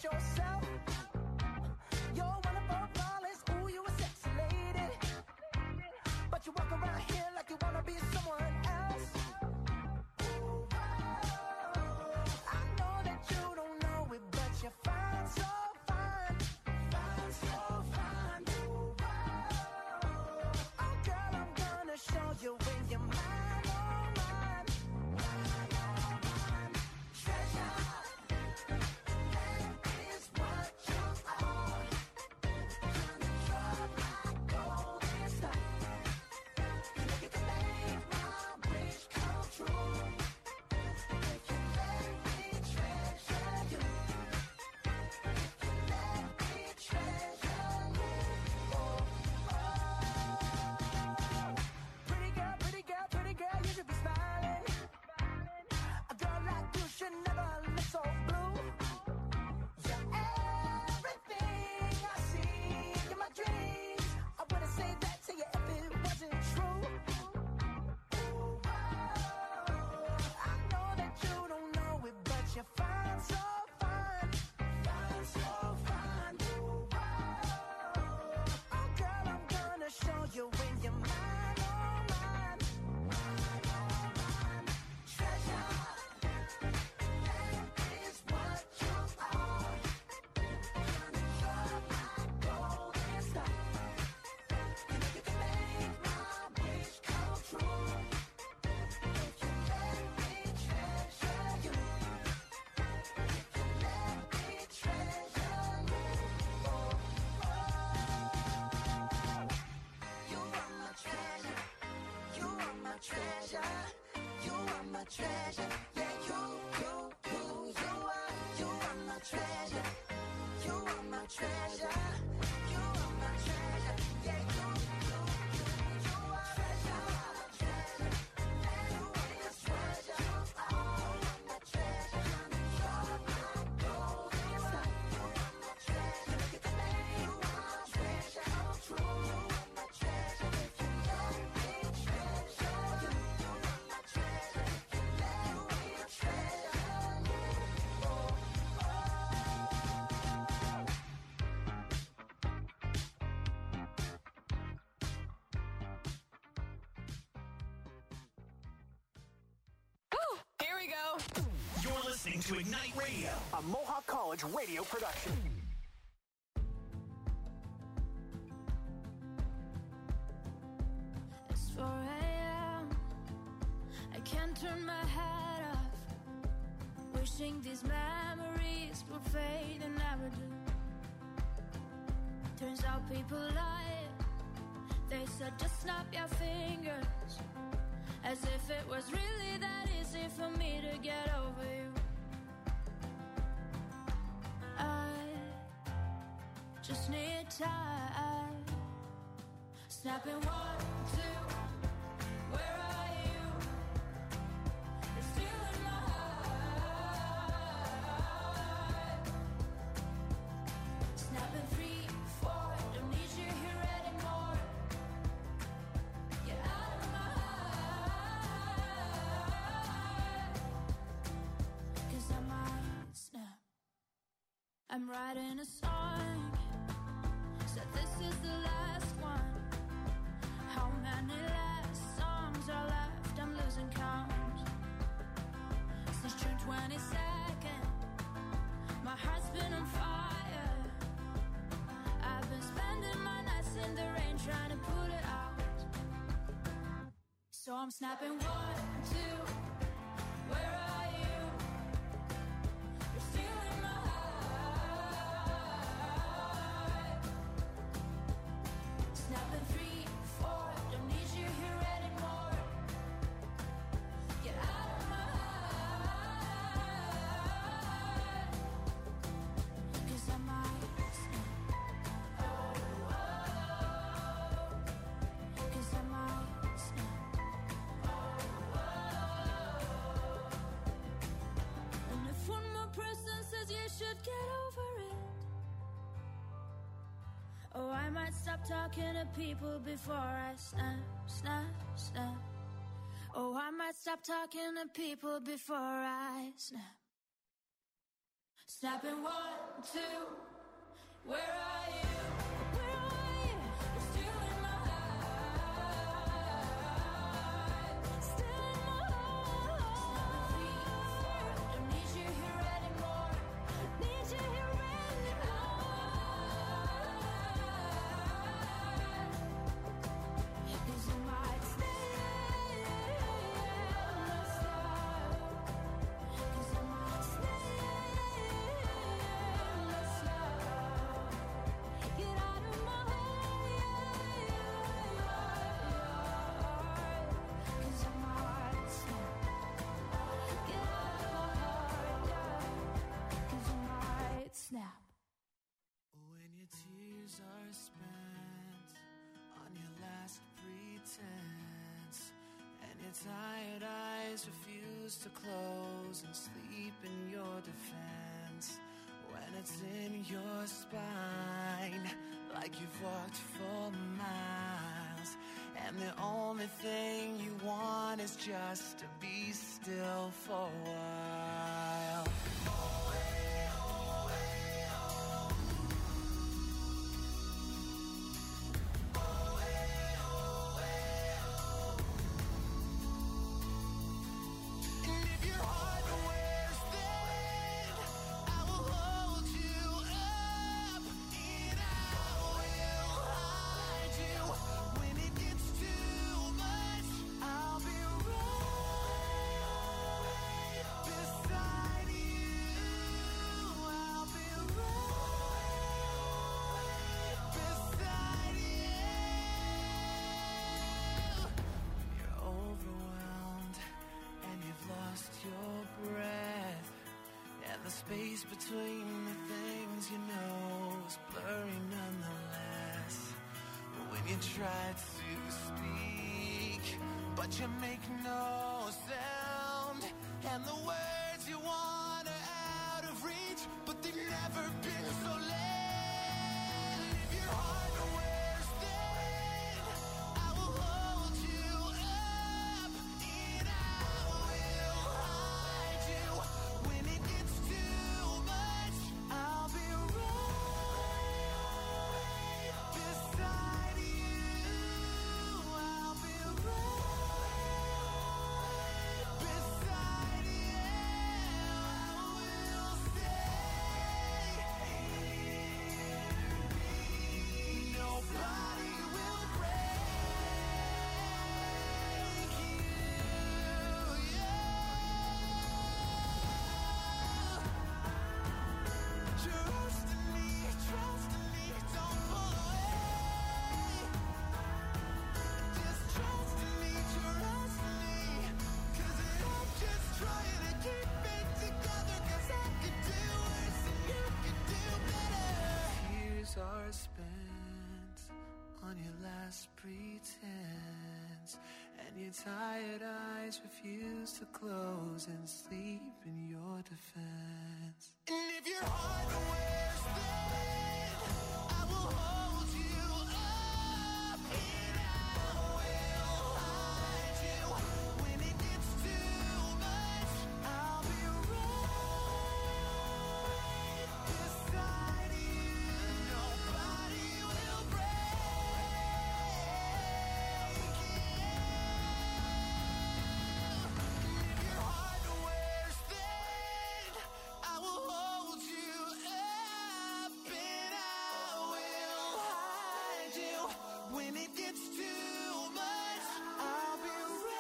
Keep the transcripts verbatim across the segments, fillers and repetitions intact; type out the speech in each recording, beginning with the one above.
yourself. You're wonderful, flawless, ooh, you a sexy lady. But you walk around here like you wanna be someone else. Ooh, I know that you don't know it, but you're fine, so fine. Fine, so fine. Ooh, oh, girl, I'm gonna show you when you're mine, oh, mine. Mine, oh, mine. Treasure, that is what you are. Honey, you're my golden star. You know you can make my wish come true. If you let me treasure you. If you let me treasure you. Oh, oh. Pretty girl, pretty girl, pretty girl, you should be smiling. A girl like you should never look so blue. You're everything I see in my dreams. I wouldn't say that to you if it wasn't true. Ooh, I know that you don't know it, but you're fine, so fine. Fine, so fine. Ooh, oh, girl, I'm gonna show you when you're mine, oh, mine. Mine, oh, mine. Treasure, that is what you are. Honey, you're my golden star. You know you can make my wish come true. If you let me treasure you. If you let me treasure you. Oh, oh. You are my treasure. You are my treasure. You are my treasure. Yeah, you, you, you, you are. You are my treasure. You are my treasure. You are my treasure. Yeah, you, you, you, you are. Treasure, treasure. You are my treasure. You are my treasure. Honey, you're my golden star. You are my treasure. You know you can make my treasure come true. You are my treasure. If you let me treasure you. You are my treasure. If you let me treasure you. Oh, oh. Here we go. You're listening to Ignite Radio, a Mohawk College radio production. It's four a.m. I can't turn my head off. Wishing these memories will fade and never do. Turns out people lie. They said just snap your fingers. As if it was really that easy for me to get over you. I just need time. Snapping one, two. Where are you? You're still in my heart. Snapping three, four. Don't need you here anymore. Get out of my heart. 'Cause I might snap. I'm writing a song. Said this is the last one. How many last songs are left? I'm losing count. Since June twenty-second, my heart's been on fire. I've been spending my nights in the rain trying to put it out. So I'm snapping one, two. Where are you? You're still in my heart. Snapping three, four. Don't need you here anymore. Get out of my heart. 'Cause I might snap. Oh, oh. 'Cause I might snap. Oh, oh. And if one more person says you should get over it. Oh, I might stop talking to people before I snap, snap, snap. Oh, I might stop talking to people before I snap. Snapping one, two, where are you? Where are you? You're still in my heart. Still in my heart. Don't need you here anymore. Need you here anymore. 'Cause you might stay and stop. 'Cause I might stay. Get out of my heart, 'cause I might snap. Get out of my heart, yeah, 'cause I might snap. When your tears are spent on your last pretense, and your tired eyes refuse to close and sleep in your defense, when it's in your spine, like you've walked for miles, and the only thing you want is just to be still for a while. And if your heart wears thin, I will hold you up, and I will hide you. When it gets too much, I'll be right beside you. I'll be right beside you. You're overwhelmed and you've lost your breath, and the space between the things you know is blurry nonetheless. When you try to speak, but you make no sound, and the words you want are out of reach, but they've never been so late. If your heart wears thin, I will hold you up, and I will hide you. When it gets too much, I'll be right beside you. I'll be right beside you. I will stay. Nobody will break you. Yeah. Trust in me, trust in me, don't pull away. Just trust in me, trust in me, 'cause I'm just trying to keep it together, 'cause I could do worse and you could do better. Tears are spent on your last pretense, and your tired eyes refuse to close and sleep in your defense. And if your heart wears thin, I will hold you up, and I will hide you. When it gets too much, I'll be right beside you. Nobody will break you. And if your heart wears thin, I will hold you up, and I will hide you. When it gets too much, I'll be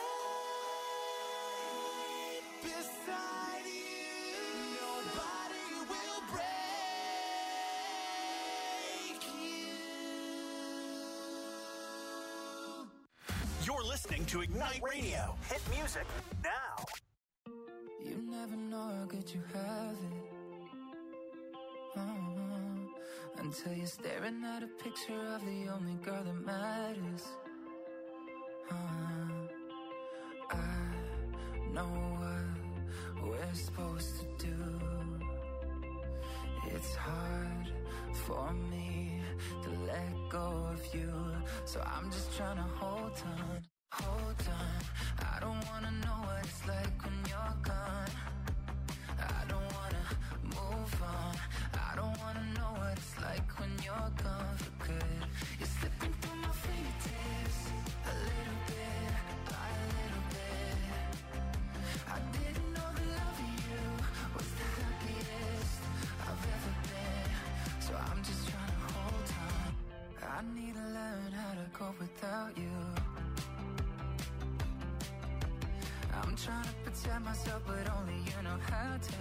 right beside you. Nobody will break you. You're listening to Ignite Radio. Hit music now. You never know how good you have it. Uh-huh. Until you're staring at a picture of the only girl that matters. Uh-huh. I know what we're supposed to do. It's hard for me to let go of you, so I'm just trying to hold on, hold on. I don't wanna know what it's like when you're gone. I don't wanna move on. you're gone for good. You're slipping through my fingertips, a little bit, by a little bit. I didn't know the love of you was the happiest I've ever been. So I'm just trying to hold on. I need to learn how to cope without you. I'm trying to protect myself, but only you know how to.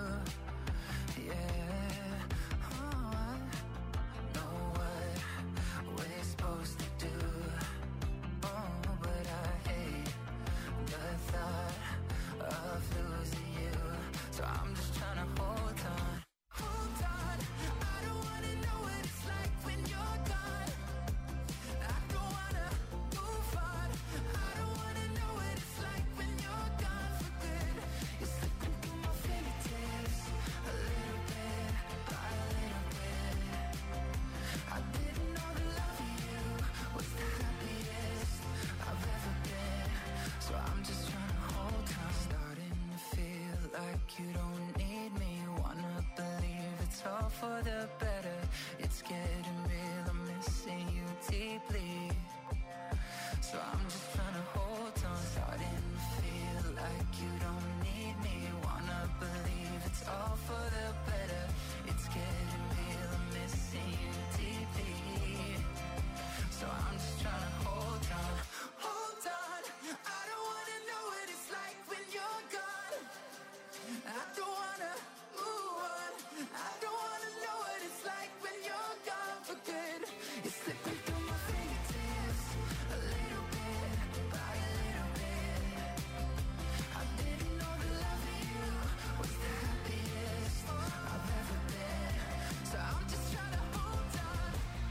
Yeah, oh, I know what we're supposed to do. Oh, but I hate the thought of losing you. So I'm just trying to hold on. Hold on, I don't wanna know what it's like when you're gone. I don't wanna move on. I don't wanna know what it's like when you're gone for good. You're slipping through my fingertips, a little bit, by a little bit. I didn't know the love of you was the happiest I've ever been. So I'm just trying to hold on. Starting to feel like you don't need me. Wanna believe it's all for the better. It's getting real, I'm missing you deeply. So I'm just trying to hold on. Starting to feel like you don't need me. Wanna believe it's all for the better. It's getting real, I'm missing you deeply. So I'm just trying to hold on. Hold on, I don't wanna know what it's like when you're gone. I don't wanna move on. I don't wanna know what it's like when you're gone for good. You're slipping through my fingertips, a little bit, by a little bit. I didn't know the love of you was the happiest I've ever been. So I'm just trying to hold on.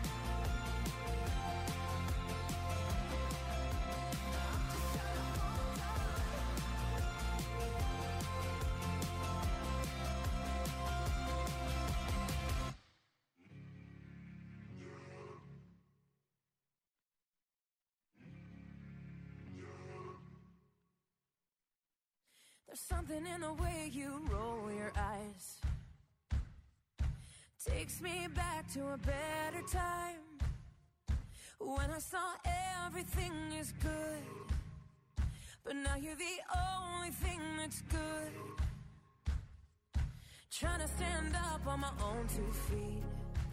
I'm just trying to hold on. There's something in the way you roll your eyes. Takes me back to a better time, when I saw everything is good. But now you're the only thing that's good. Trying to stand up on my own two feet.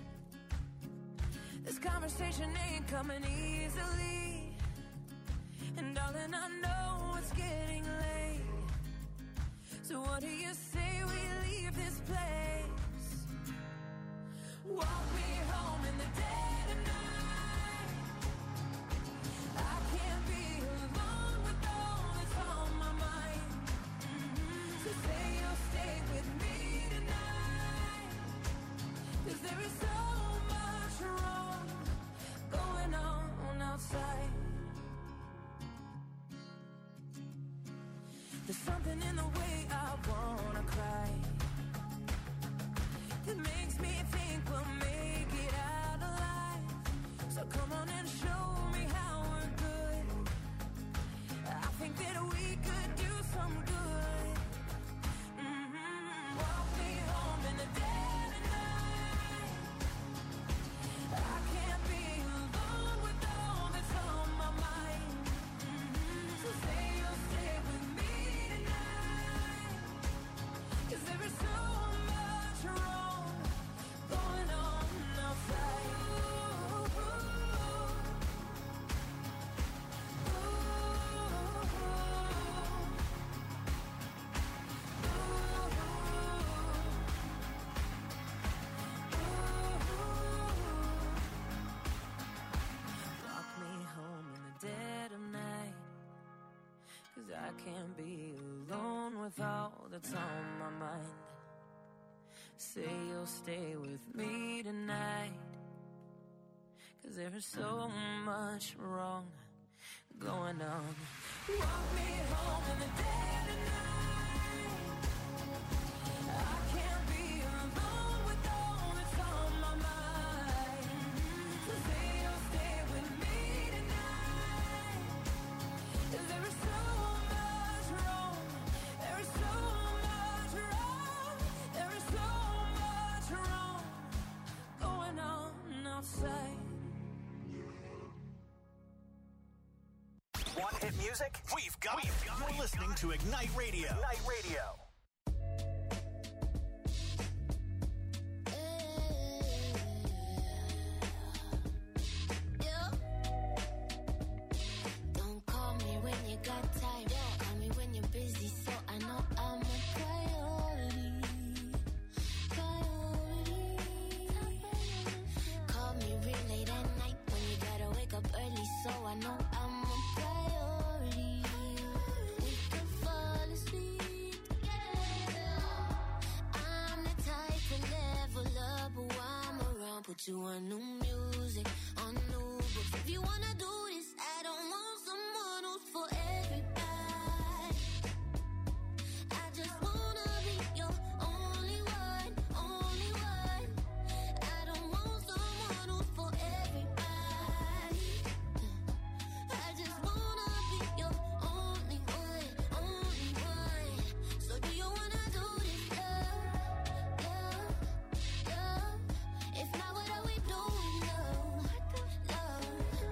This conversation ain't coming easily. And darling, I know it's getting late. So what do you say we leave this place? Walk me home in the dead of night. I can't be alone with all that's on my mind. Mm-hmm. So say you'll stay with me tonight. 'Cause there is so much wrong going on outside. There's something in the way I wanna cry that makes me think we'll make it out alive. So come on and show me how we're good. I think that we could do some good. Mm-hmm. Walk me home in the dead of night. I can't be alone with all that's on my mind. Mm-hmm. So say you'll stay with me tonight. 'Cause there is so much wrong going on outside. Ooh, ooh, Walk me home in the dead of night. 'Cause I can't be alone with all that's on my mind. Say you'll stay with me tonight. 'Cause there is so much wrong going on. Walk me home in the dead of night. I can't be alone with all that's on my mind. So say you'll stay with me tonight. 'Cause there is so much wrong. There is so much wrong. There is so much wrong going on Want hit music? We've got it. You're listening to Ignite Radio. Ignite Radio. Don't call me when you got time. Call me when you're busy, so I know I'm a priority. Priority. Call me real late at night when you gotta wake up early, so I know I'm a priority. We can fall asleep together. I'm the type to level up while I'm around. Put you on new music, on new books. If you wanna do this, I don't want someone who's for everybody. I just wanna be your only one, only one. I don't want someone who's for everybody. I just wanna be your only one, only one. So do you wanna do this, love, love, love? If not, what are we doing, love, love,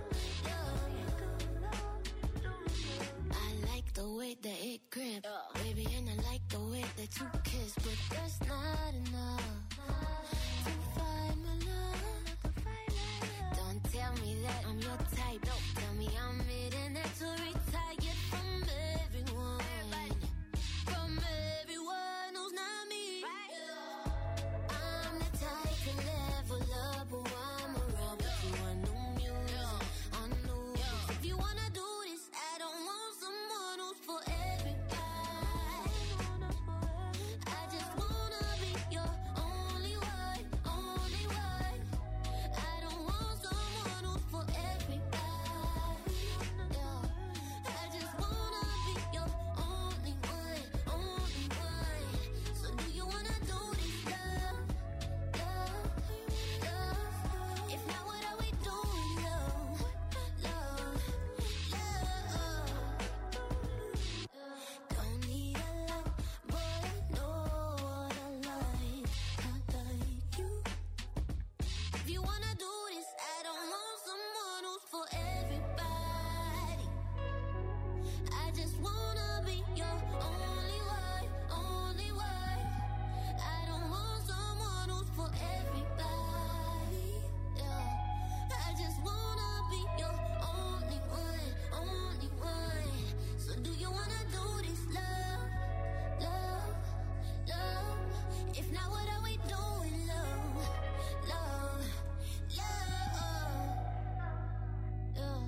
love? I like the way that it grip, baby, and I like the way that you kiss, but that's not enough to find my love. Don't tell me that I'm your type. Don't tell me I'm it and that to retire from everyone, from everyone who's not me. I'm the type to level up while I'm around. Put you on new music, on new books. If you wanna do this, I don't want someone who's for everybody. I just wanna be your only one, only one. I don't want someone who's for everybody. Yeah. I just wanna be your only one, only one. So do you wanna do this, love, love, love? If not, what are we doing, love, love, love? Don't need a lot, but I know what I like. I like you. If you wanna do this, I don't want someone who's for everybody. I just wanna be your only one, only one. I don't want someone who's for everybody. Yeah. I just wanna be your only one, only one. So do you wanna do this, love, love, love? If not, what are we doing, love, love, love? Yeah.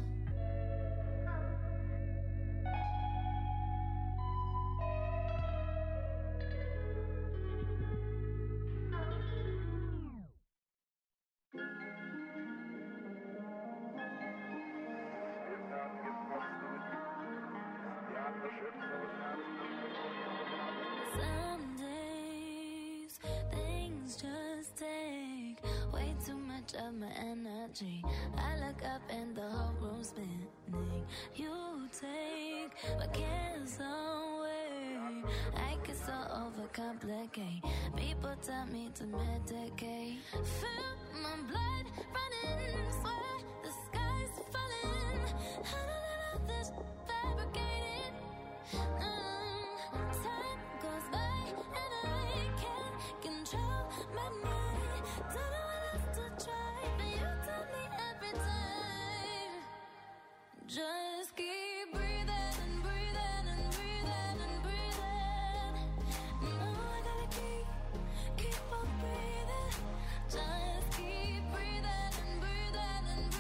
Some days things just take way too much of my energy. I look up and the whole room's spinning. You take my cares away. I get so overcomplicate. People tell me to medicate. Feel my blood running, swear the sky's falling. I don't know this fabricated. Mm, time goes by and I can't control my mind. Don't know what else to try, but you tell me every time. Just keep breathing and breathing and breathing and breathing. No, I gotta keep, keep on breathing. Just keep breathing and breathing and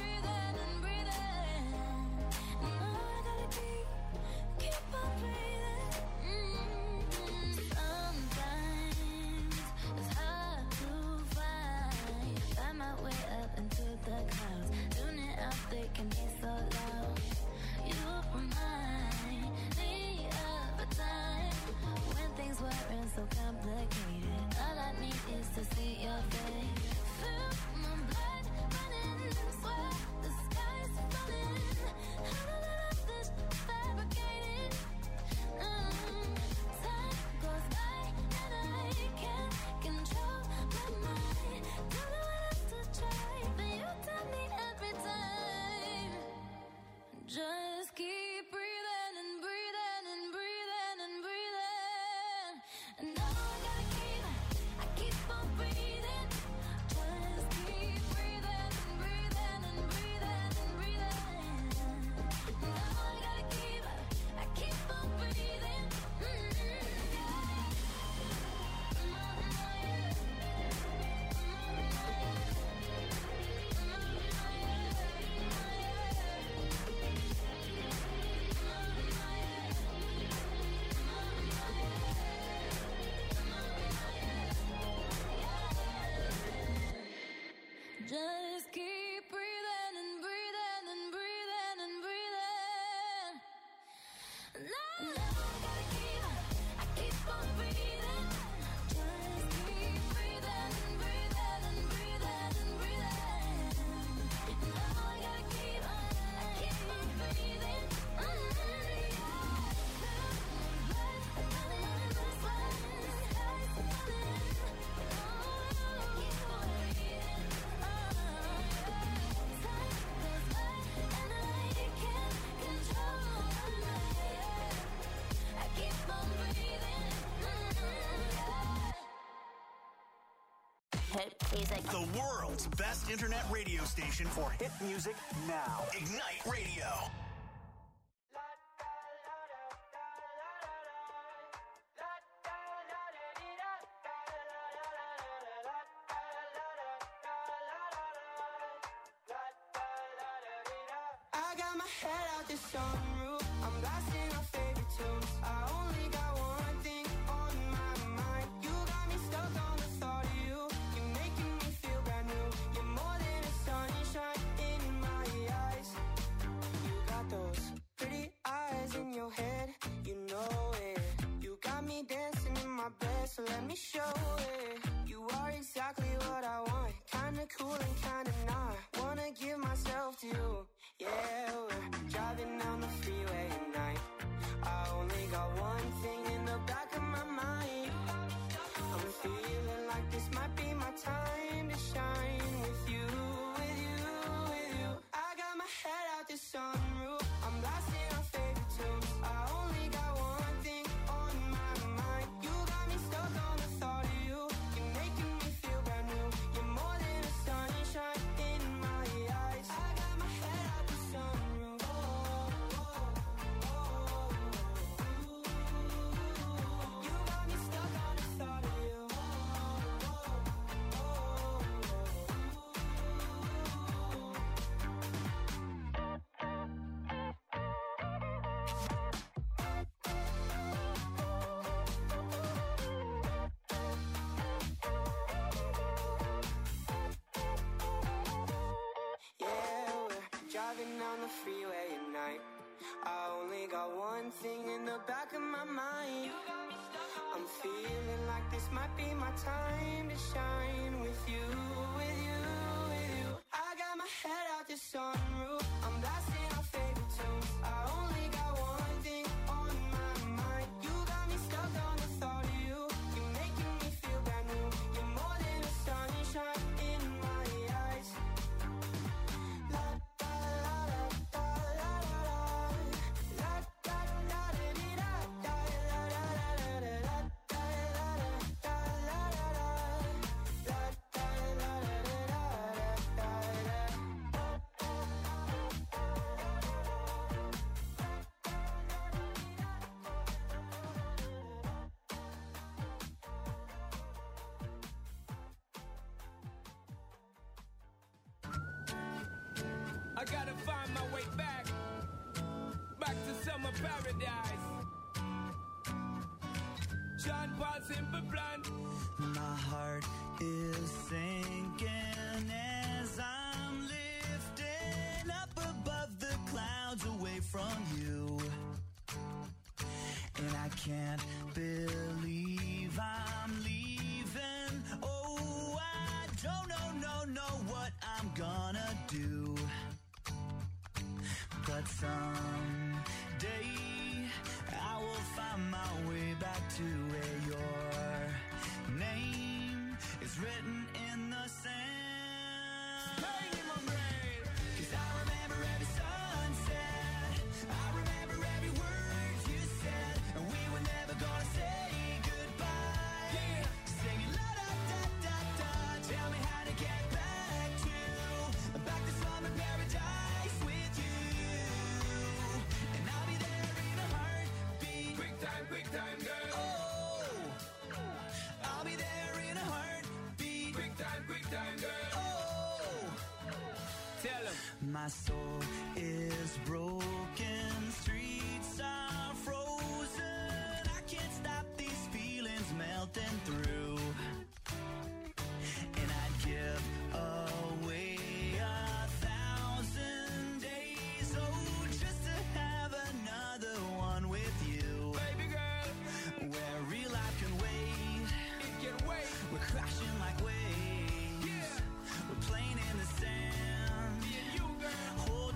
good music. The world's best internet radio station for hit music now. Ignite Radio. I got my head out the sunroof. I'm blasting our favorite tunes. I only got one thing on my mind. You got me stuck on the thought of you. You're making me feel brand new. You're more than a sunshine in my eyes. You got those pretty eyes in your head. You know it. You got me dancing in my bed, so let me show it. You are exactly what I want. Kinda cool and kinda not. Wanna give myself to you. Yeah, we're driving down the freeway at night. I only got one thing in the back of my mind. I'm feeling like this might be my time to shine with you, with you, with you. I got my head out the sunroof. I'm blasting our favorite tunes. I only got one thing on my mind. You got me stuck on the thought of you. You're making me feel brand new. You're more than a sunshine in my eyes. I got my head out the sunroof. Oh, oh, oh, oh. You got me stuck on the thought of you. Oh, oh, yeah, we're driving down the freeway at night. I only got one thing in the back of my mind. I'm feeling like this might be my time to shine with you, with you, with you. I got my head out the sunroof. I'm blasting our favorite tunes. I only got one thing on my mind. You got me stuck on the thought of you. You're making me feel brand new. You're more than a sunshine in my eyes. La da la da da la la la. La da da da dee da da la la la la la. La da la da da la la la. La da la da da da da I gotta find my way back, back to summer paradise. John Paul Simple Plan. My heart is sinking as I'm lifting up above the clouds away from you. And I can't believe I'm leaving. Oh, I don't know, no, know what I'm gonna do. But someday I will find my way back to where your name is written in the sand. Bang in my brain. 'Cause I remember every sunset. I remember every word you said. And we were never gonna say goodbye. Yeah. Singing la da da da da. Tell me how to get back to back to summer paradise with you. And I'll be there in a heartbeat. Quick time, quick time, girl. Oh, I'll be there in a heartbeat. Quick time, quick time, girl. Oh, Tell 'em. my soul is broken, streets are frozen. I can't stop these feelings melting through. And I'd give away a thousand days, oh, just to have another one with you. Baby girl, Where real life can wait. it can wait. We're crashing like waves. Yeah. We're playing in the sand. Me and you, girl. Hold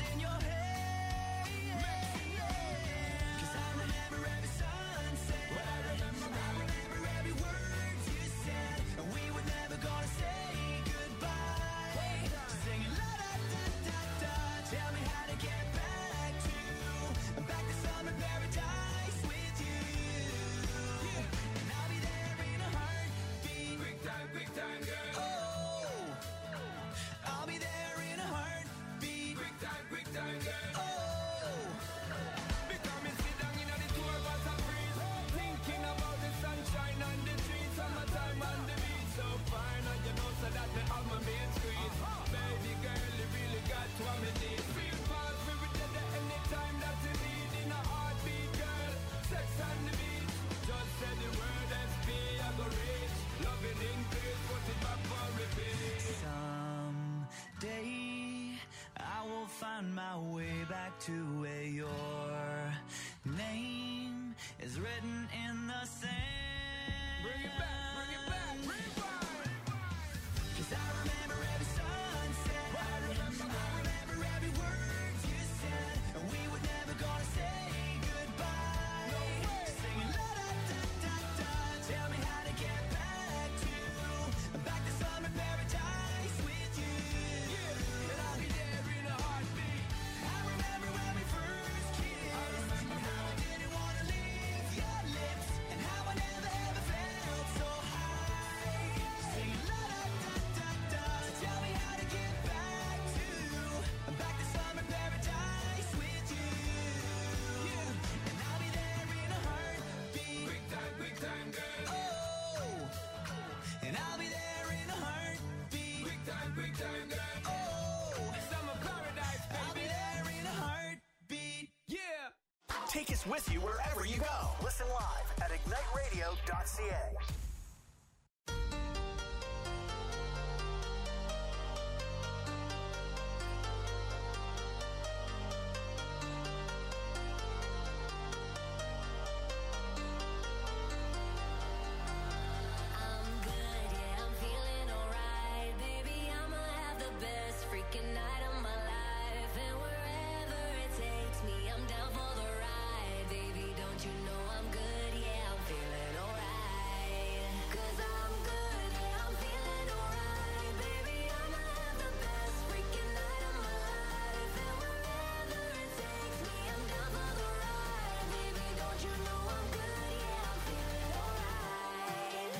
to where your name is written in the sand. Bring it back, bring it back, rewind. 'Cause I remember every sunset. I remember, I remember every word you said. And we were never gonna say goodbye. No way. Singing la da da da da. Tell me how to get back to, back to summer paradise with you. Yeah, and I'll be there in a heartbeat. I remember when we first kissed. I remember and how I didn't wanna leave your lips. And how I never ever felt so high. Singing la da da da da. Tell me how to get back to, back to summer paradise with you. Yeah, and I'll be there in a heartbeat. Quick time, quick time, girl. Oh, and I'll be there in a heartbeat. Quick time, quick time, girl. Oh, Summer paradise, I'll be baby. there in a heartbeat. Yeah. Take us with you wherever you go. Listen live at ignite radio dot c a. I'm good, yeah, I'm feeling alright. Baby, I'ma have the best freaking night of my life. And wherever it takes me, I'm down for the ride. Baby, don't you know I'm good, yeah, I'm feeling alright. 'Cause I'm good, yeah, I'm feeling alright. Baby, I'ma have the best freaking night of my life. And wherever it takes me, I'm down for the ride. Baby, don't you know I'm good, yeah, I'm feeling alright.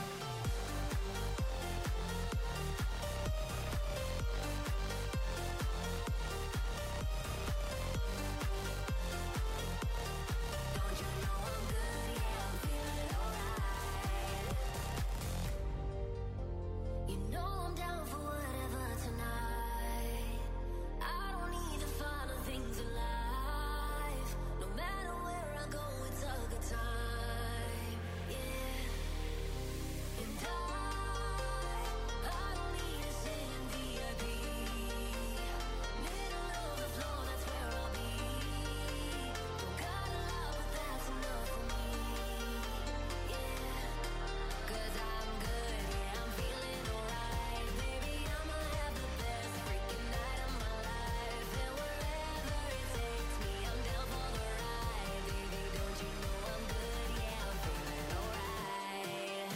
Don't you know I'm good, yeah, I'm feeling alright. You know I'm down for whatever tonight. I don't need the finer things in life. No matter where I go, it's a good time. Yeah. And I, I don't need to sit in V I P. Middle of the floor, that's where I'll be. Don't got a lot, but that's enough for me. Yeah. 'Cause I'm good, yeah, I'm feeling alright. Baby, I'ma have the best freaking night of my life. And wherever it takes me, I'm down for the ride. Baby, don't you know I'm good, yeah, I'm feeling alright.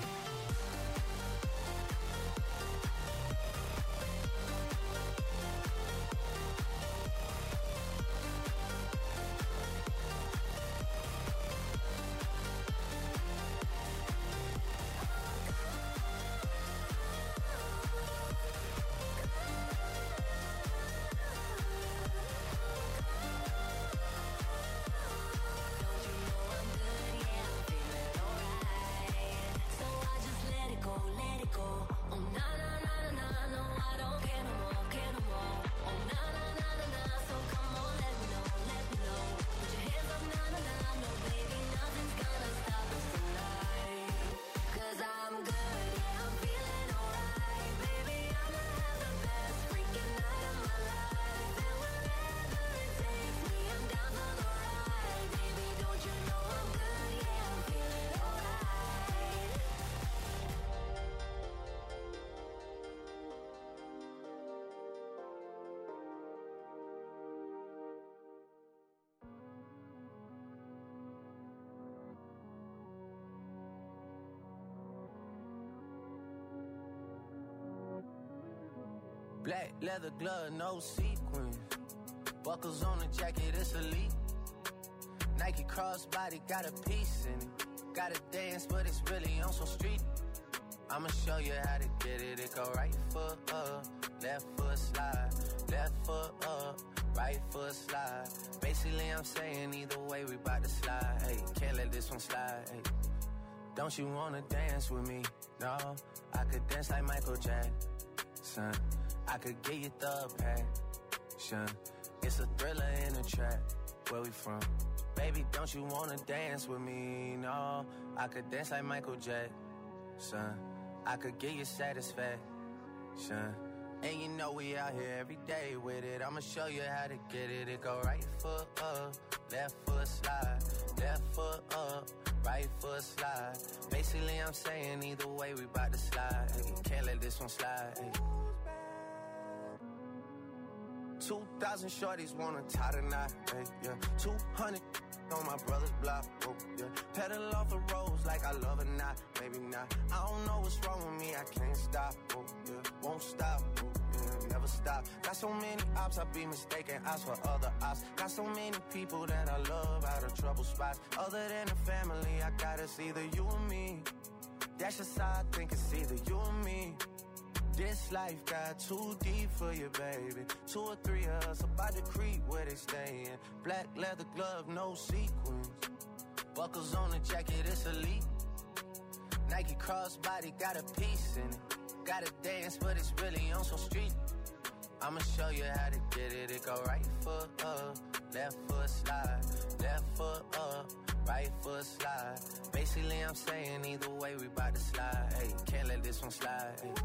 Don't you know I'm good, yeah, I'm feeling alright. So I just let it go, let it go. Oh na na na na na, no I don't care no more, care no more. Oh na na na na na, so come on, let me know, let me know. Put your hands up, na na na, no baby, nothing's gonna stop us tonight. 'Cause I'm good, yeah, I'm feeling alright. Baby, I'ma have the best freaking night of my life. And wherever it takes me, I'm down for the ride. Baby, don't you know I'm good, yeah, I'm feeling alright. Black leather glove, no sequins. Buckles on the jacket, it's elite. Nike crossbody got a piece in it. Gotta dance, but it's really on some street. I'ma show you how to get it. It go right foot up, left foot slide, left foot up, right foot slide. Basically, I'm saying either way, we bout to slide. Hey, can't let this one slide. Hey, don't you wanna dance with me? No, I could dance like Michael Jackson. I could get you the passion. It's a thriller in a trap. Where we from? Baby, don't you wanna dance with me? No, I could dance like Michael Jackson. I could get you satisfaction. And you know we out here every day with it. I'ma show you how to get it. It go right foot up, left foot slide, left foot up, right foot slide. Basically I'm saying either way we bout to slide. Hey, can't let this one slide. Hey. Two thousand shorties wanna tie the knot. Hey, yeah. Two hundred on my brother's block. Oh, yeah. Pedal off the roads like I love it, not maybe not. I don't know what's wrong with me. I can't stop. Oh, yeah. Won't stop. Oh, yeah. Never stop. Got so many ops, I be mistaken ops for other ops. Got so many people that I love out of trouble spots. Other than the family, I got it's either you or me. That's just how I think it's either you or me. This life got too deep for you, baby. Two or three of us about to creep where they stayin'. Black leather glove, no sequins. Buckles on the jacket, it's elite. Nike crossbody got a piece in it. Gotta dance, but it's really on some street. I'ma show you how to get it. It go right foot up, left foot slide, left foot up, right foot slide. Basically I'm saying either way we bout to slide. Hey, can't let this one slide. Hey.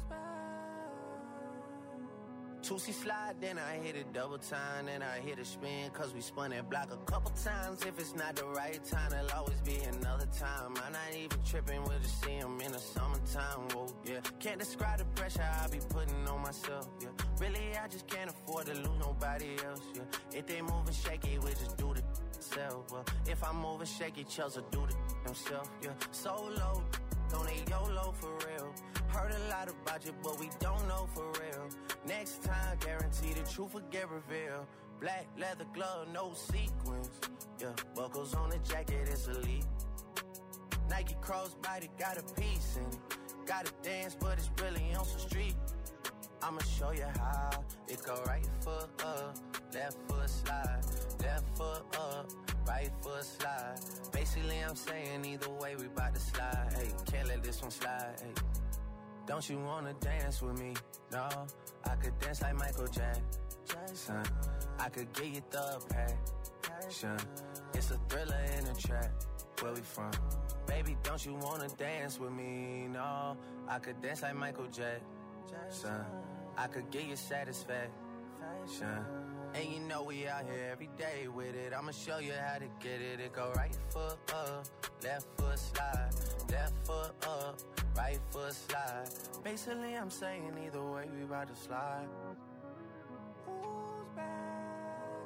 Two-C slide, then I hit it double time, then I hit a spin, cause we spun that block a couple times. If it's not the right time, there'll always be another time. I'm not even tripping, we'll just see them in the summertime, whoa, yeah. Can't describe the pressure I be putting on myself, yeah. Really, I just can't afford to lose nobody else, yeah. If they moving shaky, we just do the self, well. If I'm moving shaky, Chelsea do the himself, yeah. Solo, don't need YOLO for real. Heard a lot about you, but we don't know for real. Next time, guarantee the truth will get revealed. Black leather glove, no sequins. Yeah, buckles on the jacket, it's elite. Nike crossbody got a piece in it. Gotta dance, but it's really on some street. I'ma show you how. It go right foot up, left foot slide, left foot up, right foot slide. Basically, I'm saying either way we bout to slide. Hey, can't let this one slide. Hey. Don't you wanna dance with me? No, I could dance like Michael Jackson. I could get you the passion. It's a thriller in a track. Where we from? Baby, don't you wanna dance with me? No, I could dance like Michael Jackson. I could get you satisfaction. And you know we out here every day with it. I'ma show you how to get it. It go right foot up, left foot slide, left foot up, right foot slide. Basically I'm saying either way we about to slide. Who's back?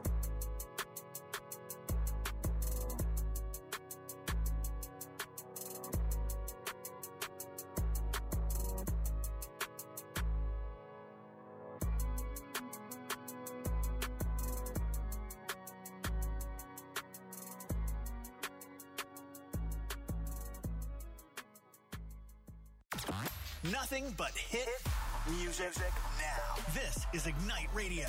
Nothing but hit music now. This is Ignite Radio.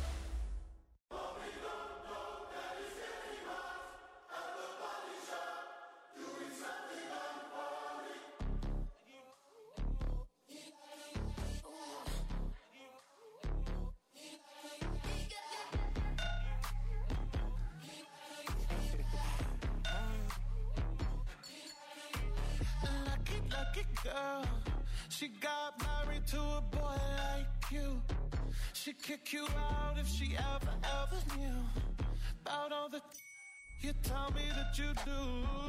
Lucky, lucky girl. She got married to a boy like you. She'd kick you out if she ever, ever knew about all the you tell me that you do.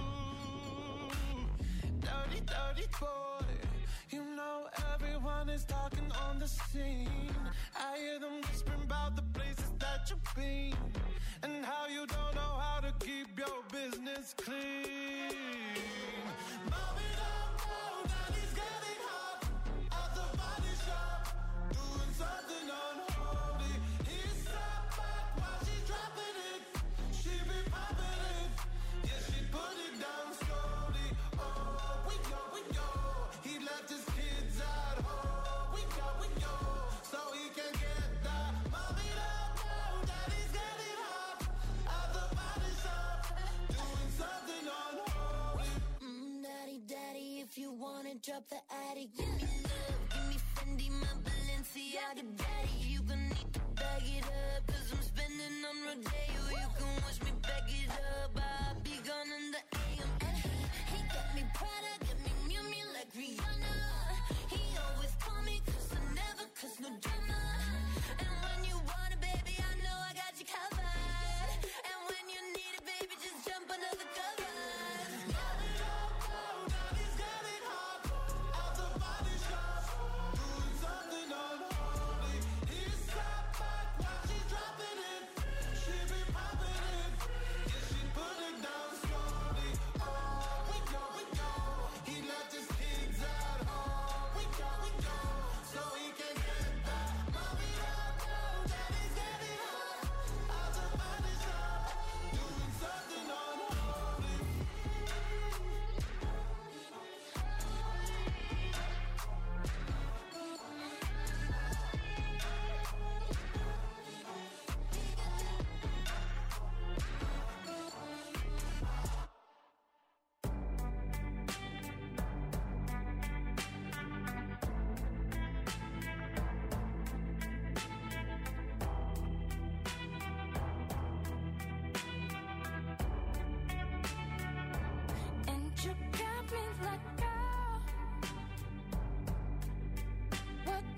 Dirty, dirty boy. You know everyone is talking on the scene. I hear them whispering about the places that you've been and how you don't know how to keep your business clean. Mommy, don't know that he's getting hot at the body shop, doing something unholy. He sat back while she's dropping it. She be popping it, yeah, she put it down slowly. Oh, we go, we go. He left his kids at home. We go, we go, so he can get that. Mommy, don't know that he's getting hot at the body shop, doing something unholy. Mm, daddy, daddy, if you wanna drop the attic, give me love, give me Fendi, my Balenciaga, daddy. You gon' need to bag it up, cause I'm spending on Rodeo. You can watch me back it up, I'll be gone in the A M. And he, he got me Prada, got me Miu Miu like Rihanna. He always call me cause I never, cause no drama.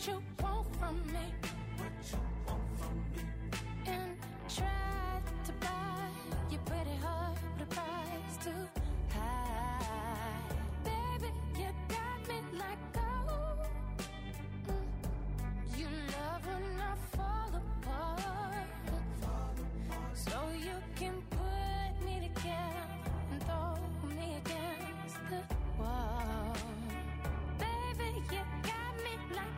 you want from me. What you want from me? And try to buy your pretty heart with a price too high. Baby, you got me like gold. Mm. You love when I fall apart, so you can put me together and throw me against the wall. Baby, you got me like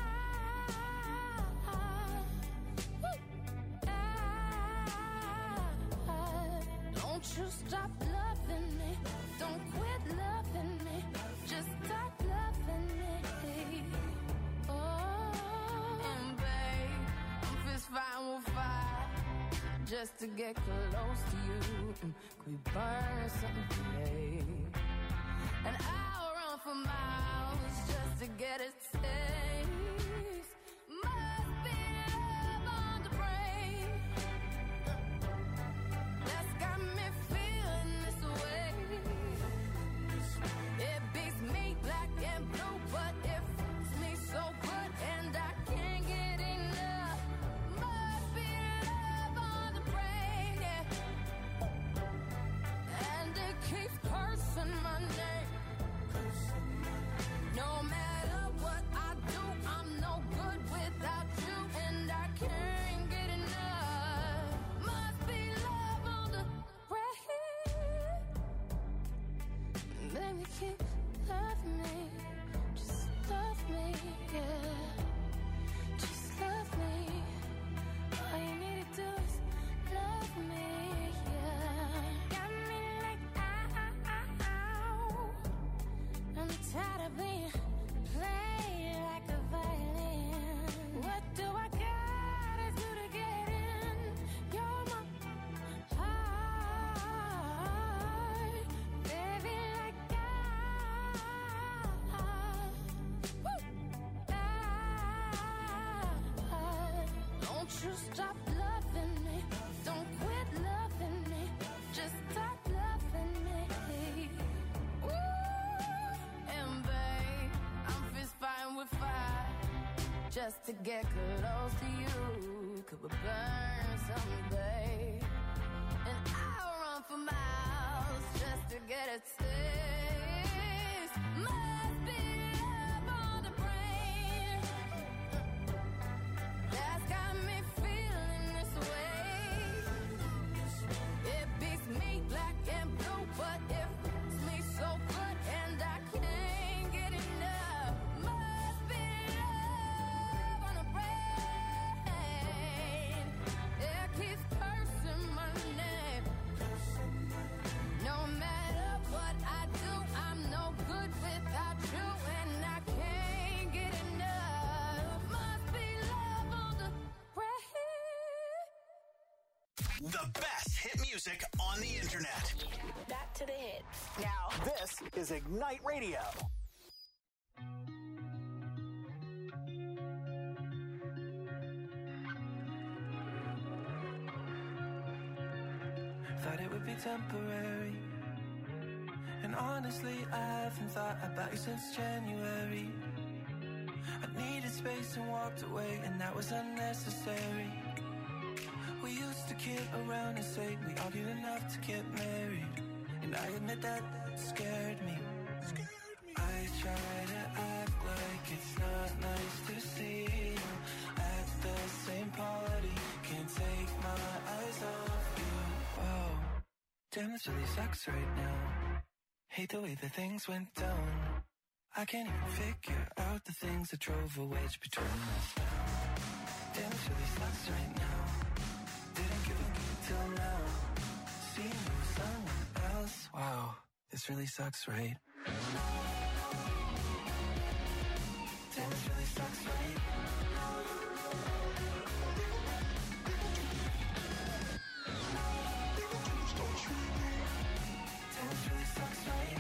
don't you stop loving me. Don't quit loving me. Just stop loving me. Oh, and babe, I'm fist fighting with fire just to get close to you. Mm, Could we burn something today? And I'll run for miles just to get a taste. Must be love on the brain that's got me feeling this way. It beats me black and blue, but it fits me so good, and I can't get enough. Must be love on the brain, yeah. And it keeps cursing my name. No matter what I do, I'm no good without you, and I can't get enough. Must be love on the brain. Baby, keep loving me. Just love me, yeah. Just love me. All you need to do is love me, yeah. Got me like ow. I'm tired of being played like a violin. What do I gotta do to get in? You're my heart, baby, like I. Woo! I. Don't you stop loving me. Don't quit loving me. Just stop loving me. Ooh, and babe, I'm fist fighting with fire just to get close to you. Could we burn someday? And I'll run for miles just to get a taste. Must be love on the brain that's got me feeling this way. It beats me black and blue, but it fits me so good, and I can't get enough. Must be love on the brain. It keeps cursing my name. No matter what I do, I'm no good without you, and I can't get enough. Must be love on the brain. The best hit music on the internet. Back to the hits. Now, this is Ignite Radio. Thought it would be temporary. And honestly, I haven't thought about you since January. I needed space and walked away, and that was unnecessary. We used to kid around and say we argued enough to get married, and I admit that scared me. I try to act like it's not nice to see you at the same party. Can't take my eyes off you. Wow, damn, this really sucks right now. Hate the way that things went down. I can't even figure out the things that drove a wedge between us now. Damn, this really sucks right now. Didn't give a good till now. Seeing you with someone else. Wow, this really sucks, right? Damn, this really sucks, right? Damn, this really sucks, right?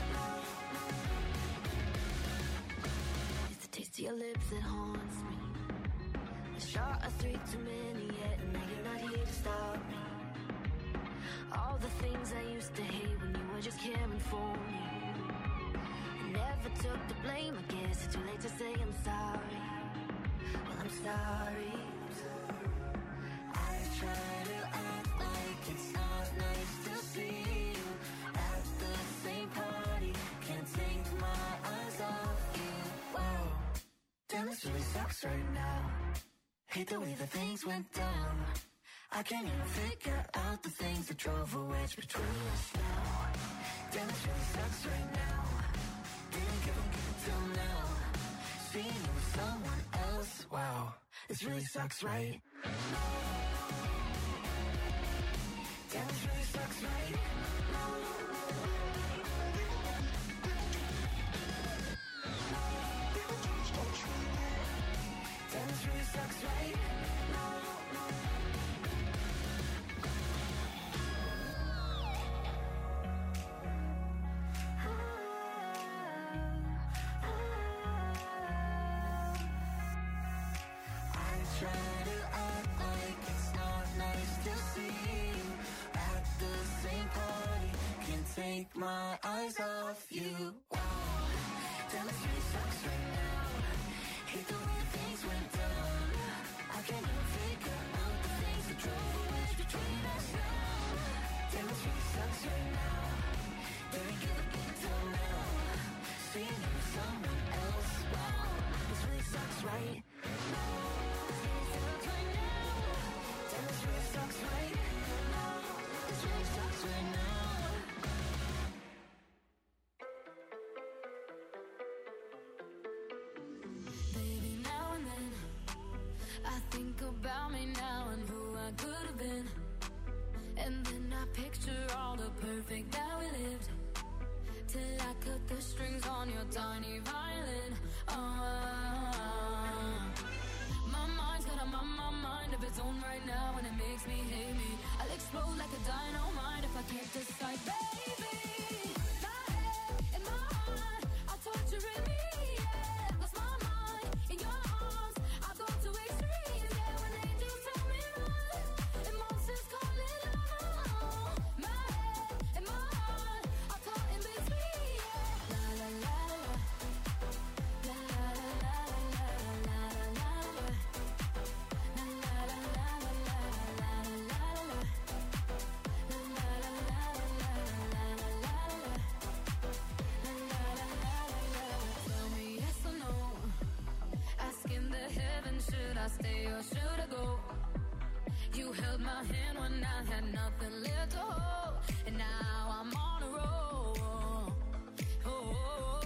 It's the taste of your lips that haunts me. A shot of three too many yet, and now you're not here to stop me. All the things I used to hate when you were just caring for me. I never took the blame, I guess it's too late to say I'm sorry. I'm sorry. I try to act like it's not nice to see you at the same party. Can't take my eyes off you. Wow, damn, this really sucks right now. Hate the way that things went down. I can't even figure out the things that drove a wedge between us now. Damn, this really sucks right now. Didn't give a give till now. Seeing you with someone else, wow, this really sucks, right? Damn, this really sucks, right? Damn, this really sucks, right? Try to act like it's not nice to see you at the same party. Can't take my eyes off you. Wow, damn, this really sucks right now. Hate the way things went down. I can't even figure out the things that drove a wedge between us now. Damn, this really sucks right now. Didn't give a good till now. Seeing you with someone else, wow, this really sucks, right? This really sucks right now. This really sucks right now. Baby, now and then I think about me now and who I could have been. And then I picture all the perfect that we lived. Till I cut the strings on your tiny violin. Oh, my mind's got a my, my mind of its own right now, and it makes me hate me. I'll explode like a dynamite if I can't decide, baby. My head and my heart are torturing me. Yeah, lost my mind in your arms. I go to extremes. Yeah, when angels tell me run, and monsters call it love. My head and my heart are caught in between. Yeah, la la la la, la la la la la la la la. Tell me yes or no. Asking the heavens, should I stay or should I go? You held my hand when I had nothing left to hold, and now I'm on a roll. Oh,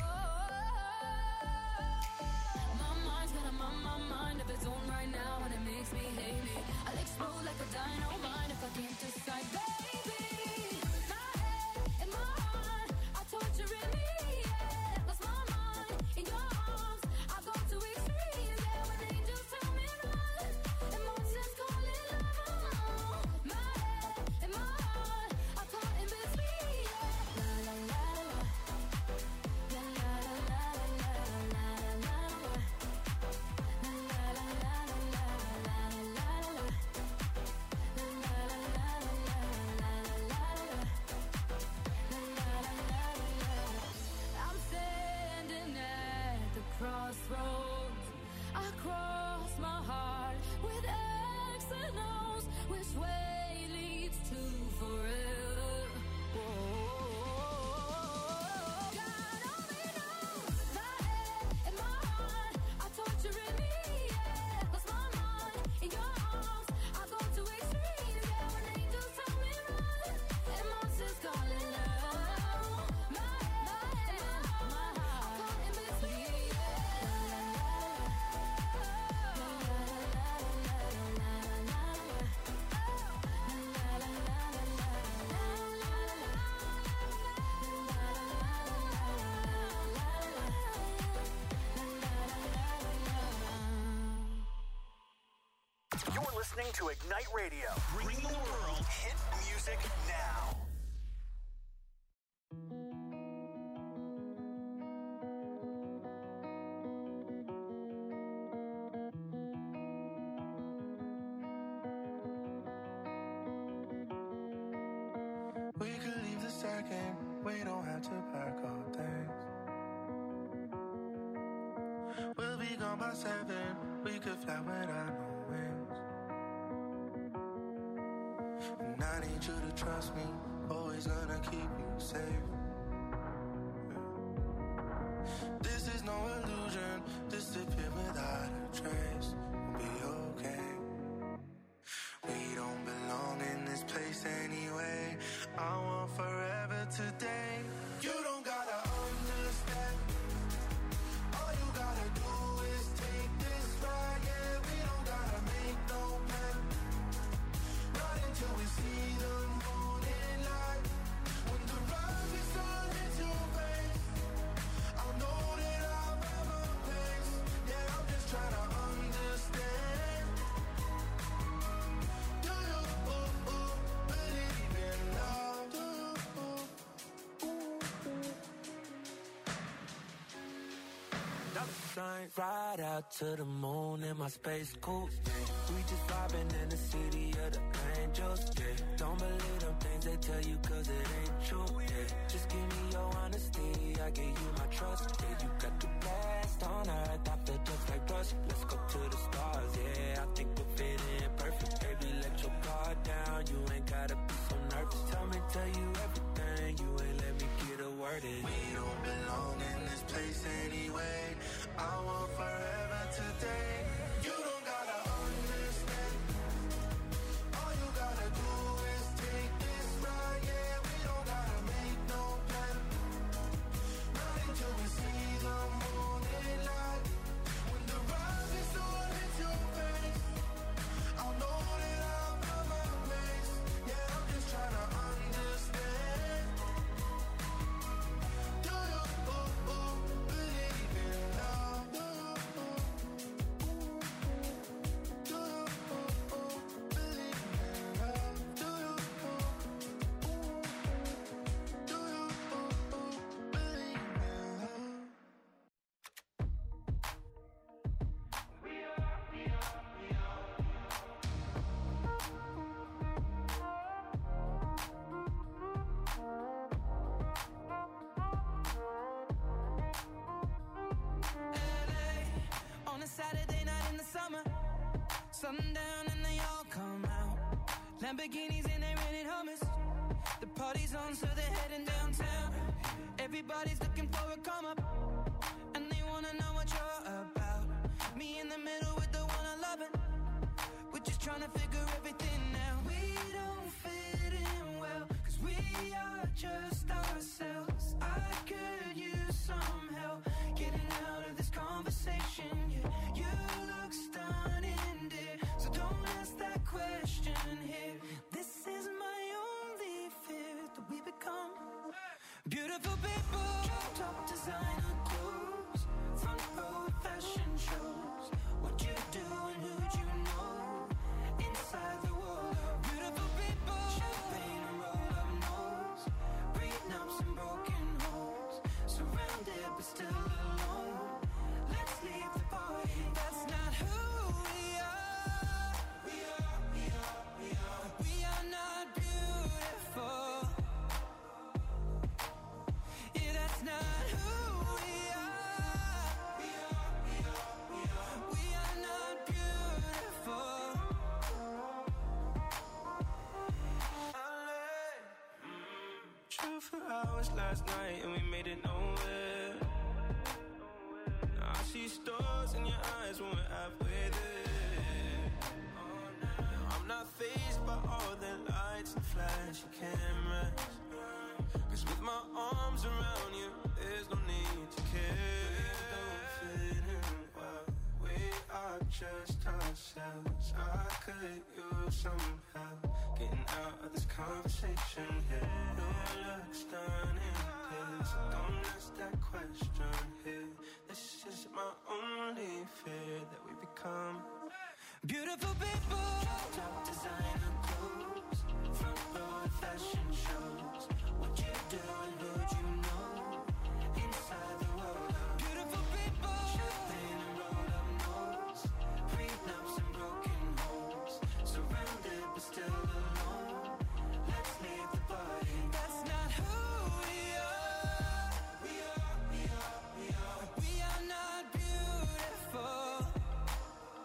my mind's got a my, my mind of its own right now, and it makes me hate me. I'll explode like a dynamite if I can't decide, baby. My head and my heart are torturing me. Yeah, lost my mind in your arms. I go to extremes. Yeah, when angels tell me run, and monsters call it love. My head and my heart are caught in between. Yeah, la la la la, la la la la la la la la. I'm standing at the crossroads. I cross my heart with X and O's. Which way leads to forever? Whoa. God only knows. My head and my heart are torturing me. Yeah, lost my mind in your arms. I go to extremes. Yeah, when angels tell me run, and monsters call it love. My head, my heart, my heart are caught in between. You're listening to Ignite Radio, bringing the world hit music now. We could leave the second, we don't have to pack our things. We'll be gone by seven. we could fly without no wings. And I need you to trust me, always gonna keep you safe. This is no illusion, disappear without a trace. We'll be okay. We don't belong in this place anyway. I want forever today. You don't gotta understand. All you gotta do is take this ride. Yeah, we don't gotta make no plan. Not until we see the morning light. When the rising sun hits your face, I'll know that I'll have a place. Yeah, I'm just trying to understand. Do you ooh, ooh, believe in love? Do you ooh, ooh, ooh. Dollar sign, ride out to the moon in my space coupe. We just vibing in the city of the angels. Yeah. Don't believe them things they tell you cause it ain't true. Yeah. Just give me your honesty, I give you my trust. Yeah, you got the best on earth, I feel just like plus. Let's go to the stars, yeah, I think we'll fit in perfect. Baby, let your guard down, you ain't gotta be so nervous. Tell me, tell you everything, you ain't let me get a word in. We don't belong in this place anyway. I want forever today. You don't gotta understand. All you gotta do is take this ride. Yeah, we don't gotta make no plan. Not until we see the morning light. When the rising sun hits your face, I'll know that I'll have a place. Yeah, I'm just trying to understand. Do you ooh, ooh, believe in love? Do you ooh, ooh, do you ooh, ooh, believe in love? Do you ooh, ooh, do you ooh, ooh, believe in love? L A on a Saturday night in the summer. Sundown and they all come out. Lamborghinis and they rented hummus. The party's on, so they're heading downtown. Everybody's looking for a come up, and they wanna know what you're about. Me in the middle with the one I love it. We're just trying to figure everything out. We don't fit in well, cause we are just ourselves. I could use some help getting out of this conversation. Yeah, you look stunning, dear, so don't ask that question here. This is my only fear, that we become beautiful people. Top designer clothes, front row fashion shows. What you do and who'd you know? Inside the world of beautiful people. Champagne and roll up nose, prenups and broken homes. Surrounded but still alone. Let's leave the party. That's not who we are. We are, we are, we are. We are not beautiful. Yeah, that's not who we are. We are, we are, we are. We are not beautiful. True for hours last night and we made it nowhere. Now I see stars in your eyes when we're halfway there. I'm not fazed by all the lights and flashy cameras. Cause with my arms around you, there's no need to care. We don't fit in well, we are just ourselves. I could use some help getting out of this conversation here. You look stunning, dear, so don't ask that question here. This is my only fear, that we become Beautiful people. Top designer clothes, front row fashion shows. What you do and who'd you know? Inside the world of beautiful people. Champagne and roll up nose, prenups and broken homes. Surrounded but still alone. Let's leave the party. That's not who we are. We are, we are, we are. We are not beautiful.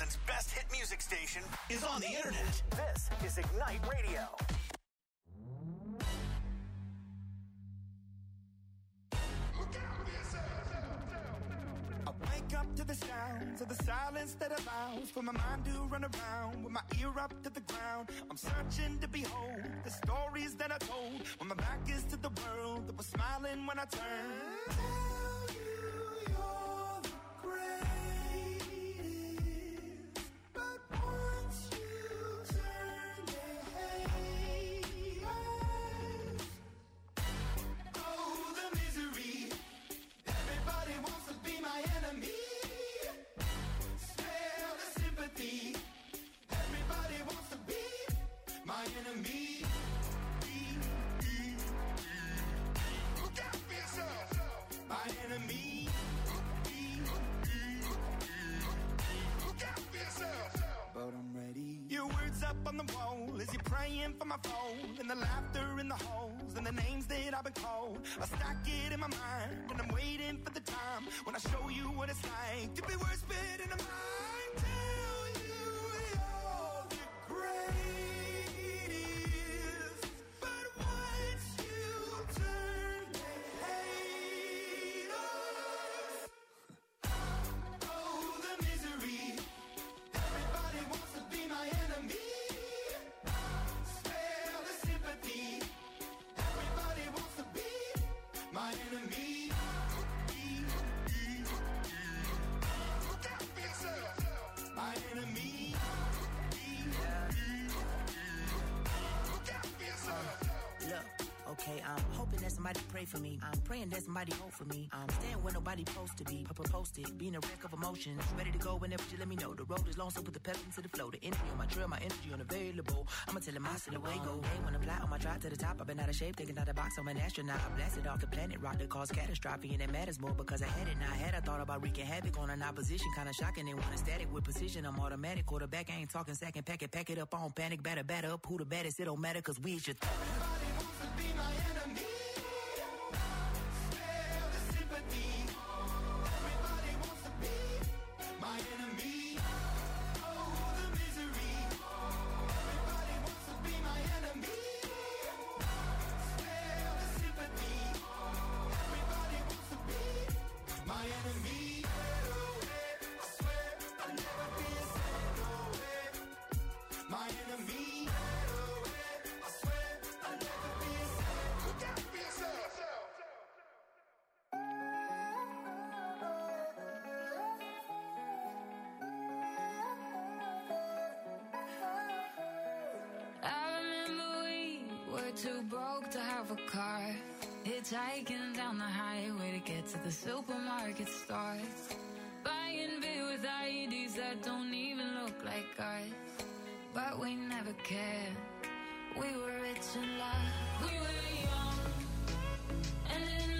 Wisconsin's best hit music station is on the internet. This is Ignite Radio. I wake up to the sounds of the silence that allows for my mind to run around with my ear up to the ground. I'm searching to behold the stories that I told when my back is to the world that was smiling when I turned. Tell you you're the greatest, but once you turn, they hate us. Oh, the misery. Everybody wants to be my enemy. Smell the sympathy. Everybody wants to be my enemy. Look out for yourself. My enemy. Look out for yourself. But I'm ready. Your words up on the wall as you're praying for my phone, and the laughter in the halls and the names that I've been called. I stack it in my mind and I'm waiting for the time when I show you what it's like to be worse fit in a mind. Tell you you're the greatest, but once you turn, they hate us. Oh, the misery. Everybody wants to be my enemy. Spare the sympathy. Everybody wants to be my enemy. Look out for yourself. My enemy. Look out for yourself. Look, okay, I'm hoping that somebody pray for me. I'm praying that somebody hope for me. I'm staying where nobody supposed to be. Papa posted, being a wreck of emotions. Ready to go whenever you let me know. The road is long, so put the pedal into the flow. The energy on my trail, my energy unavailable. I'ma tell him I see the way go. Hey, when I fly on my drive to the top, I've been out of shape, thinking out the box. I'm an astronaut. I blasted off the planet, rock that caused catastrophe, and it matters more because I had it. Now I had I thought about wreaking havoc on an opposition, kinda shocking. They want a static with precision. I'm automatic. Quarterback, I ain't talking second pack it, pack it up on panic, batter, batter up. Who the baddest? It don't matter, cause we should. Everybody wants to be my enemy. Spare the sympathy. Everybody wants to be my enemy. Oh, the misery. Everybody wants to be my enemy. Spare the sympathy. Everybody wants to be my enemy. I swear I'll never be a my enemy. I swear I'll never be a look out for yourself. I remember we were too broke to have a car, hitchhiking down the highway to get to the supermarket stores, buying beer with I E Ds that don't even look like ours. But we never cared. We were rich and loved. We were young, and in